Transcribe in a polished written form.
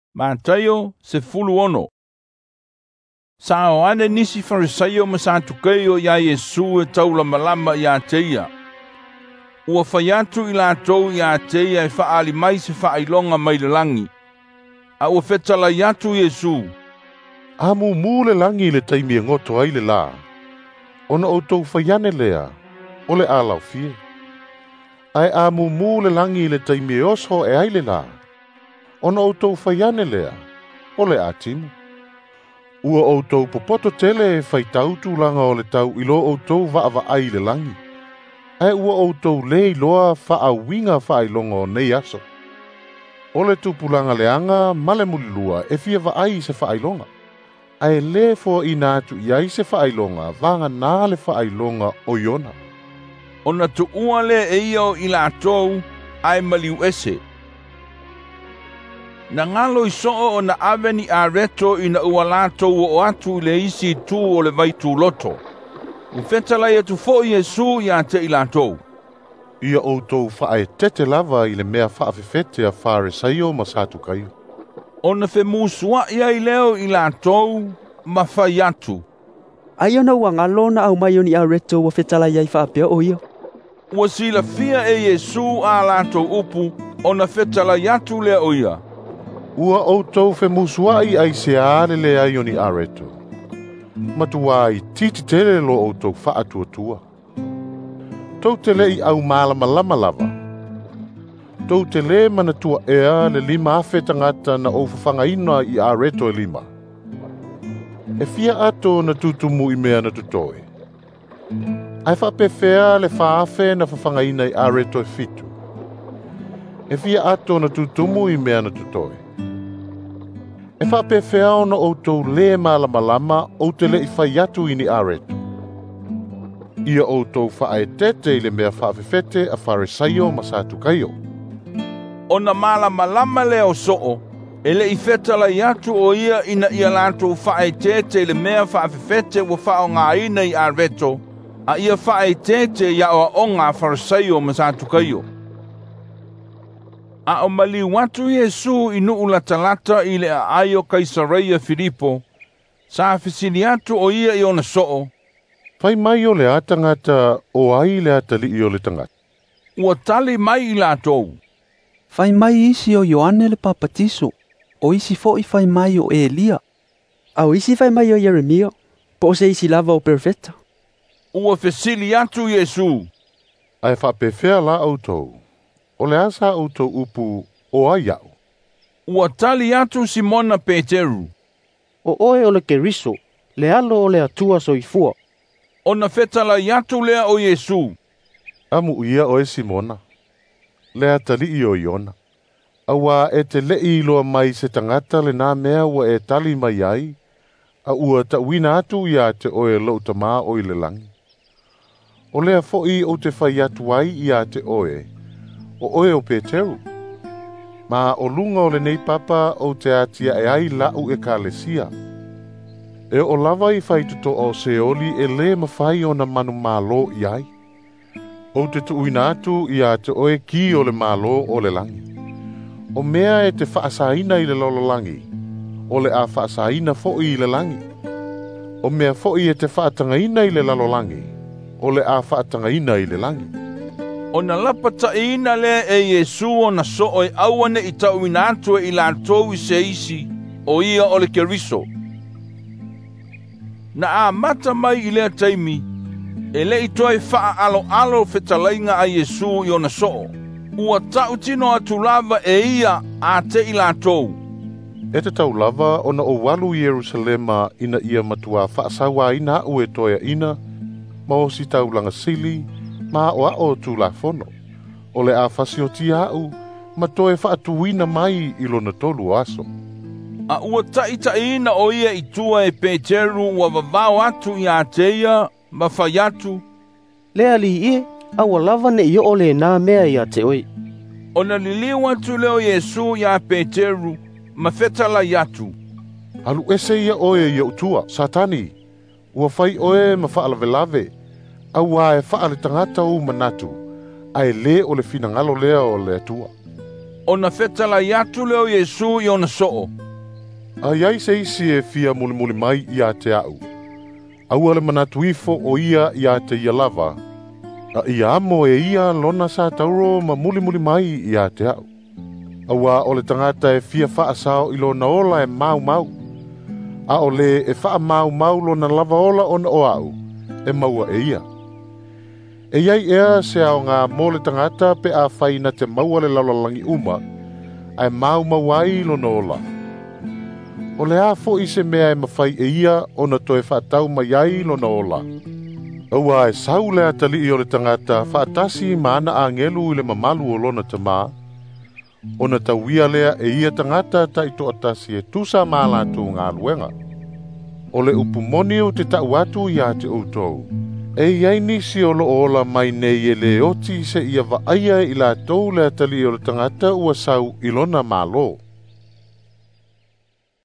Matayo se fulu ono. Sao ane nisi farisaio masatukeio ya Yesu e taula malama ya teia. Ua fayatu ila tou ya teia e faali mai se faailonga mai le langi. A ua fetala yatu Yesu. Amu mule langi le taimi ngoto ai le la. Ona o tou fayane lea, ole a lau fie. Ai amu mule langi le taimi oso e ai le la. Ona o tou fayane lea, ole a timu. Ua o tou popoto tele e fai tautu langa o le tau ilo o tou vaava ai le langi. Ai ua o tou lei loa faa winga fai longo nei aso. Ole tupulanga leanga male mulilua e fia vaai se fai longa. Ai le fo inatu iai se fai longa vanga na le fai longa o yona. Ona tu uale e iyo ila tou ai maliu ese. Na ngalo isoo o na aveni a reto ina ualato o atu le isi tu o le vai tu loto. Ufetala ia tu fo Yesu ia te ilatou. Ia o tou fae tete lava i le mea faafefete a Farisaio masatu kaio. Ona fe musua ia i leo ilatou mafai atu. Ai ona ua ngalo na au mai oni a reto wa fetala ia i faapea o ia. Ua sila fia e Yesu a latou upu ona fetala yatu lea o ia. Ua o tou fe musuai ai se ale le ai oni areto. Matuai titi tele lo o tou faa tua. Tou tele i au malama lama lava. Tou tele mana tua ea le lima afe tangata na o fafanga ina i areto e lima. E fia ato na tutumu i mea na tutoe. Ai fa pefea le faafe na fafanga ina i areto e fitu. E fia ato na tutumu i mea na tutoe. E whape whiao na o tau le malama o te le i whaiatu ini aretu. Ia o tau whae tete i le mea whawewhete a Farisaio masatu kaio. Ona malama leo soo, e le i whetala iatu o ia ina ia lanto whae tete i le mea whawewhete wa whao ngā ina i areto, a ia whae tete ia o ngā Farisaio masatu kaio. A o mali watu Yesu inu ulatalata i le aio Kaisareia Filipo, sa fisini atu o ia i ona soo. Fai mai o le atangata o ai le atali i o le tangata. Ua tali mai i latou. Fai mai isi o Ioane le papatiso, o isi foi fai mai o Elia. Au isi fai mai o Jeremia, po se isi lava o perfeta. Ua fesili atu Yesu. Ai whapewhea la au tou. O le asa au tau upu o ai au. Ua tali atu Simona Peteru. O oe o le keriso, le alo o le atua soifua. Ona fetala yatu lea o Yesu. Amu ia o e Simona. Le atali i o Iona. Awa e te lei loa mai se tangata le nā mea wa e tali mai ai. A ua ta wina atu ia te oe lautama o i le langi. O lea foi o te whai atu ai ia te oe. O oe o Peteru. Ma o lunga o le nei papa o te atia e ai lau e kalesia. E o lava i whai tuto o seoli e le mawhai o na manu malo i ai. O te tuuina atu i a te oe ki o le malo o le langi. O mea e te whaasaina i le lolo langi. O le a whaasaina foi i le langi. O mea foi e te whaatangaina i le lalo langi. O le a whaatangaina i le langi. Ona lapata ina le e Yesu ona soo e awane i tau inatu e ilatou i se isi o ia o le keriso. Na a mata mai i lea taimi, e le i toi faa alo fetalainga a Yesu i ona soo. Ua tau tino atu lava e ia a te ilatou. E te tau lava ona o walu Yerusalema ina ia matua whaasawa ina ue toia ina, ma o si tau langa sili, ma o a o tu la fono. O le a fasio ti au, ma toe whaatuina mai i lona tolu aso. A ua taitaina o ia i tua e Peteru ua vavao atu i a teia, ma whai atu. Lea li ie, aua lava ne i o le nā mea i a te oi. Ona liliu atu leo Yesu i a Peteru, ma fetala i atu. Alu ese ia oe i utua, satani. Ua whai oe ma whaalave. Aua e whaale tangata u manatu, a e le o le finangalo lea o le atua. ona fetala yatu leo Yesu i ona soo. Ai ai se isi e fia muli mai ia te au. Au ale manatu ifo o ia ia te ia lava. A ia amo e ia lona sa tauro ma muli mai ia te au. Aua ole tangata e fia faa sao ilo na ola e mau. A ole e faa mau lona lava ola ona o au. E maua e ia. E iai ea se ao ngā mole tangata pe a whaina te maua le lalalangi uma. Ai mau ai lona ola. O le a fo i se mea e mawhai e ia o na toe whaatau mai ai lona ola. Aua e sau le atali i o le tangata whaatasi maana a ngelu i le mamalu o lona tamaa. O na tauia lea e ia tangata ta i to atasi e tusa maalatu ngā luenga. O le upumoni o te tau atu i a te outou. E iai nisi o lo ola mai nei e le oti se ia vaaia i la tau le atali i o le tangata ua sau i lona malo.